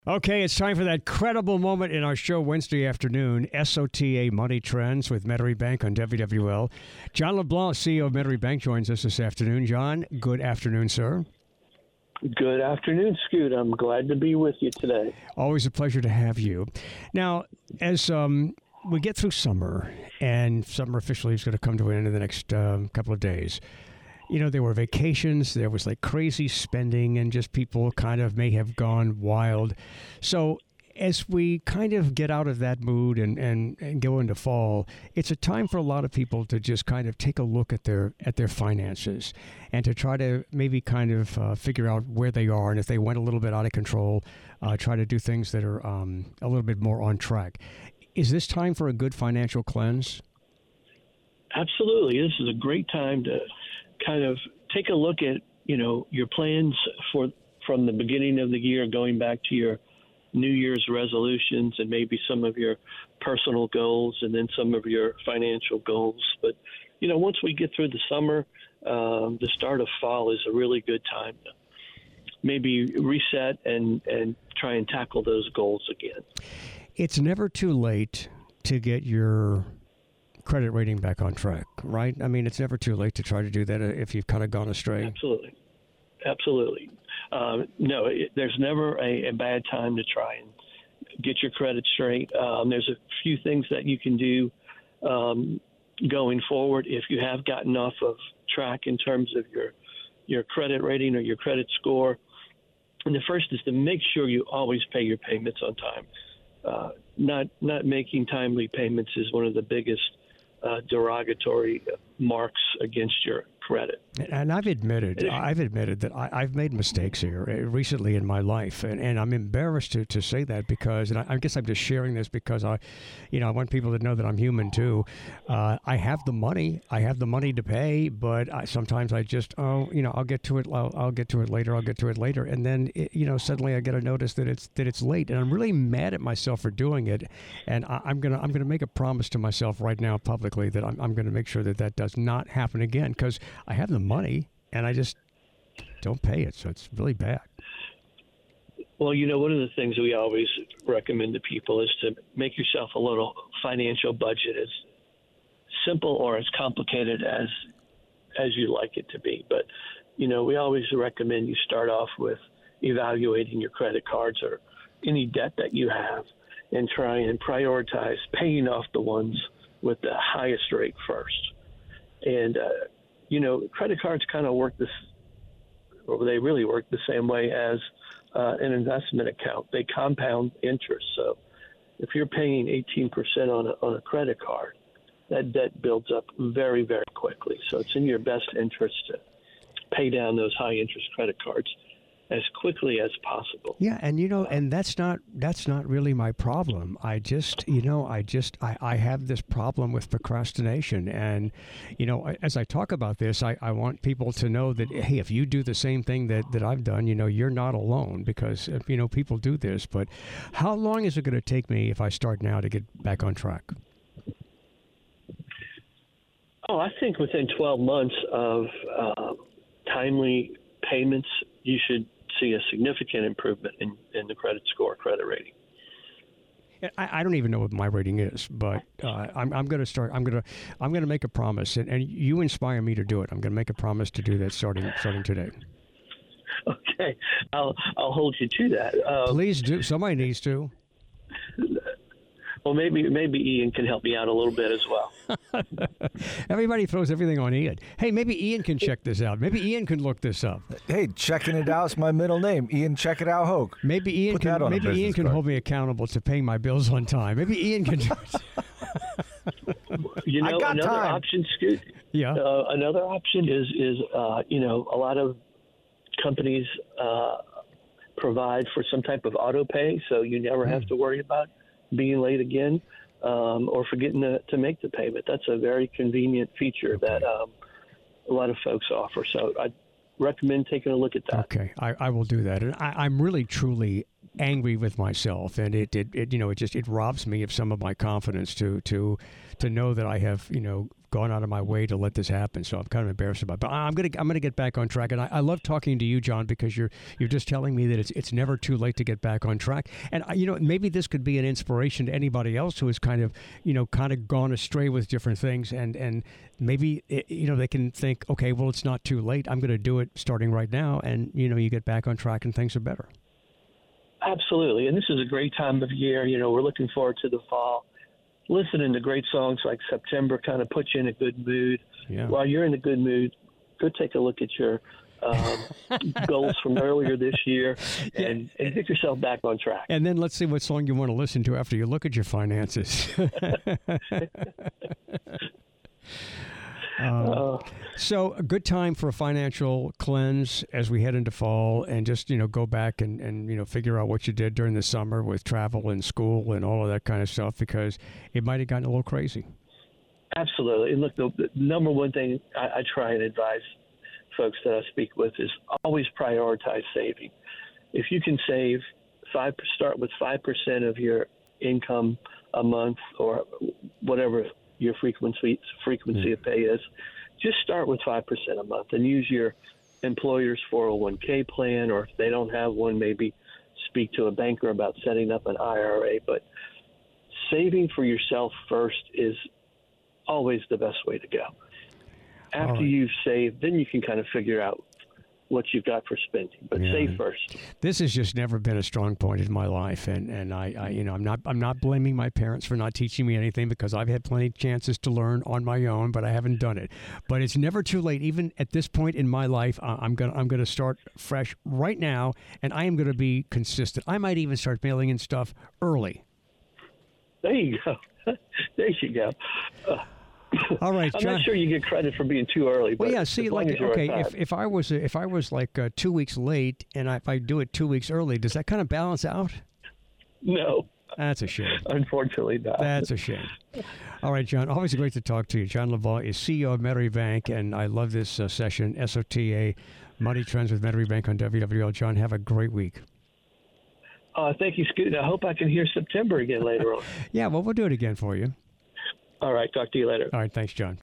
Okay, it's time for that credible moment in our show Wednesday afternoon, SOTA Money Trends with Metairie Bank on WWL. John LeBlanc, CEO of Metairie Bank, joins us this afternoon. John, good afternoon, sir. Good afternoon, Scoot. I'm glad to be with you today. Always a pleasure to have you. Now, as we get through summer, and summer officially is going to come to an end in the next couple of days, you know, there were vacations, there was like crazy spending, and just people kind of may have gone wild. So as we kind of get out of that mood and go into fall, it's a time for a lot of people to just kind of take a look at their finances and to try to maybe kind of figure out where they are, and if they went a little bit out of control, try to do things that are a little bit more on track. Is this time for a good financial cleanse? Absolutely. This is a great time to kind of take a look at, you know, your plans from the beginning of the year, going back to your New Year's resolutions and maybe some of your personal goals and then some of your financial goals. But, you know, once we get through the summer, the start of fall is a really good time to maybe reset and try and tackle those goals again. It's never too late to get your credit rating back on track, right? I mean, it's never too late to try to do that if you've kind of gone astray. Absolutely. No, there's never a bad time to try and get your credit straight. There's a few things that you can do going forward if you have gotten off of track in terms of your credit rating or your credit score. And the first is to make sure you always pay your payments on time. Not making timely payments is one of the biggest derogatory marks against your credit. And I've admitted that I've made mistakes here recently in my life, and I'm embarrassed to say that because, and I guess I'm just sharing this because I want people to know that I'm human too. I have the money to pay, but sometimes I just I'll get to it. I'll get to it later, and then suddenly I get a notice that it's late, and I'm really mad at myself for doing it. And I'm gonna make a promise to myself right now publicly that I'm gonna make sure that does not happen again, because I have the money and I just don't pay it, so it's really bad. Well, one of the things we always recommend to people is to make yourself a little financial budget, as simple or as complicated as you like it to be. But, we always recommend you start off with evaluating your credit cards or any debt that you have and try and prioritize paying off the ones with the highest rate first. And, credit cards kind of they really work the same way as an investment account. They compound interest. So if you're paying 18% on a credit card, that debt builds up very, very quickly. So it's in your best interest to pay down those high interest credit cards as quickly as possible. Yeah, and and that's not really my problem. I have this problem with procrastination, and as I talk about this, I want people to know that, hey, if you do the same thing that I've done, you're not alone, because people do this. But how long is it going to take me if I start now to get back on track? Oh, I think within 12 months of timely payments, you should see a significant improvement in the credit score, credit rating. I don't even know what my rating is, but I'm going to start. I'm going to make a promise, and you inspire me to do it. I'm going to make a promise to do that starting today. Okay, I'll hold you to that. Please do. Somebody needs to. Well, maybe Ian can help me out a little bit as well. Everybody throws everything on Ian. Hey, maybe Ian can check this out. Maybe Ian can look this up. Hey, checking it out is my middle name. Ian, check it out, Hoke. Maybe Ian can hold me accountable to paying my bills on time. Maybe Ian can. Another option, Scoot. Yeah. Another option is a lot of companies provide for some type of auto pay, so you never have to worry about being late again or forgetting to make the payment. That's a very convenient feature that a lot of folks offer. So I recommend taking a look at that. Okay, I will do that. And I'm really, truly angry with myself, and it robs me of some of my confidence to know that I have, gone out of my way to let this happen. So I'm kind of embarrassed about it. But I'm gonna get back on track. And I love talking to you, John, because you're just telling me that it's never too late to get back on track. And maybe this could be an inspiration to anybody else who has kind of gone astray with different things, and maybe they can think, okay, well, it's not too late. I'm going to do it starting right now, and you get back on track and things are better. Absolutely, and this is a great time of year. We're looking forward to the fall. Listening to great songs like September kind of puts you in a good mood. Yeah. While you're in a good mood, go take a look at your goals from earlier this year and get yourself back on track. And then let's see what song you want to listen to after you look at your finances. So a good time for a financial cleanse as we head into fall, and just go back and figure out what you did during the summer with travel and school and all of that kind of stuff, because it might have gotten a little crazy. Absolutely. And look, the number one thing I try and advise folks that I speak with is always prioritize saving. If you can start with 5% of your income a month, or whatever your frequency of pay is, just start with 5% a month and use your employer's 401k plan, or if they don't have one, maybe speak to a banker about setting up an IRA. But saving for yourself first is always the best way to go. After you've saved, then you can kind of figure out what you've got for spending, but save first. This has just never been a strong point in my life, and I'm not blaming my parents for not teaching me anything, because I've had plenty of chances to learn on my own, but I haven't done it. But it's never too late. Even at this point in my life, I'm gonna start fresh right now, and I am gonna be consistent. I might even start mailing in stuff early. There you go. There you go. All right, John. I'm not sure you get credit for being too early. But well, yeah. See, if I was like 2 weeks late, and if I do it 2 weeks early, does that kind of balance out? No. That's a shame. Unfortunately, not. That's a shame. All right, John. Always great to talk to you. John Lavoie is CEO of Metairie Bank, and I love this session. SOTA, Money Trends with Metairie Bank on WWL. John, have a great week. Thank you, Scoot. I hope I can hear September again later on. Yeah, well, we'll do it again for you. All right. Talk to you later. All right. Thanks, John.